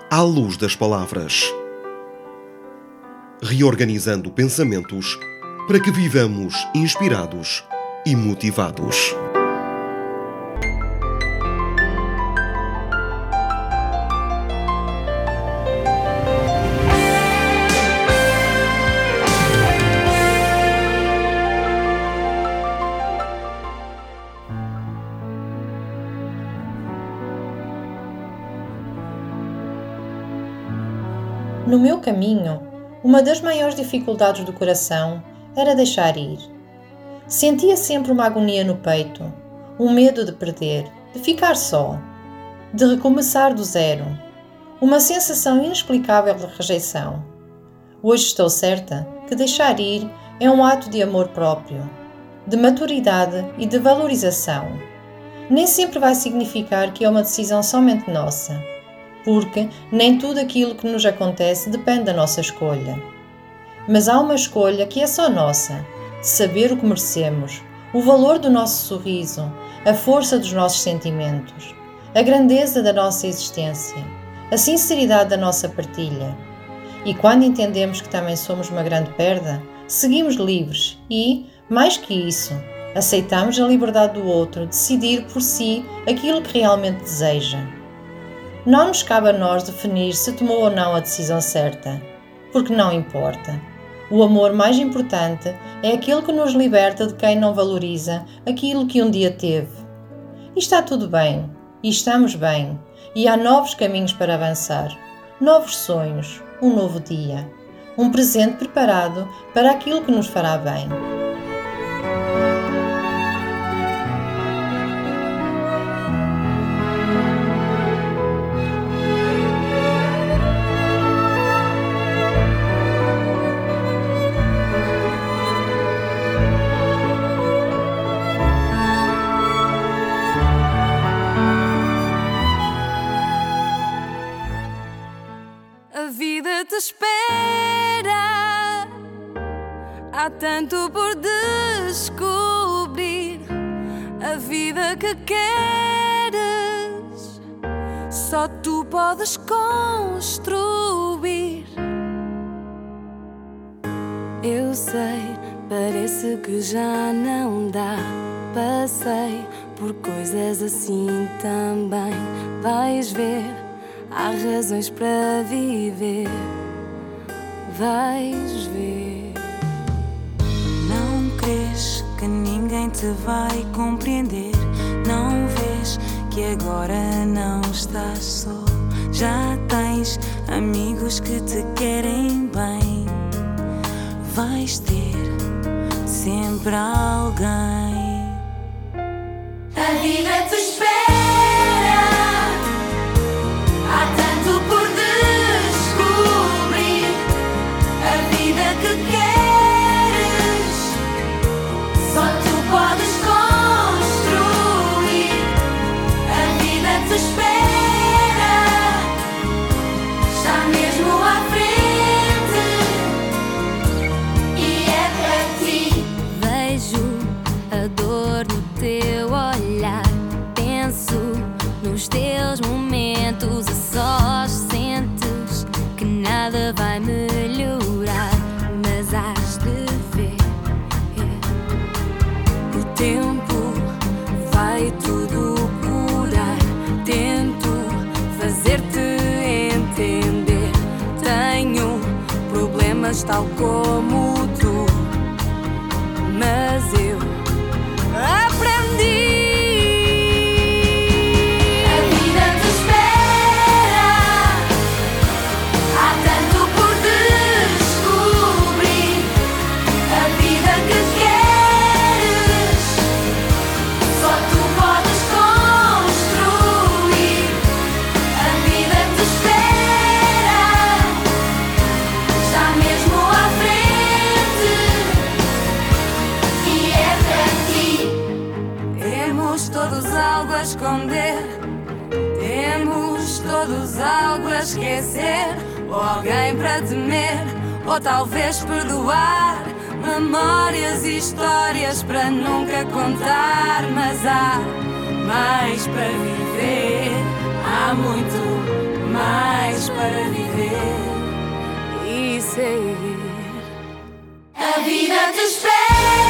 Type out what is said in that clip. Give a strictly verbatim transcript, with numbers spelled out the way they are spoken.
à luz das palavras. Reorganizando pensamentos para que vivamos inspirados e motivados. No meu caminho, uma das maiores dificuldades do coração era deixar ir. Sentia sempre uma agonia no peito, um medo de perder, de ficar só, de recomeçar do zero, uma sensação inexplicável de rejeição. Hoje estou certa que deixar ir é um ato de amor próprio, de maturidade e de valorização. Nem sempre vai significar que é uma decisão somente nossa, porque nem tudo aquilo que nos acontece depende da nossa escolha. Mas há uma escolha que é só nossa, de saber o que merecemos, o valor do nosso sorriso, a força dos nossos sentimentos, a grandeza da nossa existência, a sinceridade da nossa partilha. E quando entendemos que também somos uma grande perda, seguimos livres e, mais que isso, aceitamos a liberdade do outro decidir por si aquilo que realmente deseja. Não nos cabe a nós definir se tomou ou não a decisão certa, porque não importa. O amor mais importante é aquele que nos liberta de quem não valoriza aquilo que um dia teve. E está tudo bem, e estamos bem, e há novos caminhos para avançar, novos sonhos, um novo dia, um presente preparado para aquilo que nos fará bem. A vida te espera, há tanto por descobrir. A vida que queres, só tu podes construir. Eu sei, parece que já não dá. Passei por coisas assim também. Vais ver, há razões para viver, vais ver. Não crês que ninguém te vai compreender? Não vês que agora não estás só? Já tens amigos que te querem bem. Vais ter sempre alguém. A vida te espera. Nos teus momentos a sós sentes que nada vai melhorar, mas has de ver, yeah. O tempo vai tudo curar. Tento fazer-te entender. Tenho problemas tal como tu, mas eu aprendi. Esconder, temos todos algo a esquecer, ou alguém para temer, ou talvez perdoar. Memórias e histórias para nunca contar, mas há mais para viver, há muito mais dias para viver e ser. A vida te espera.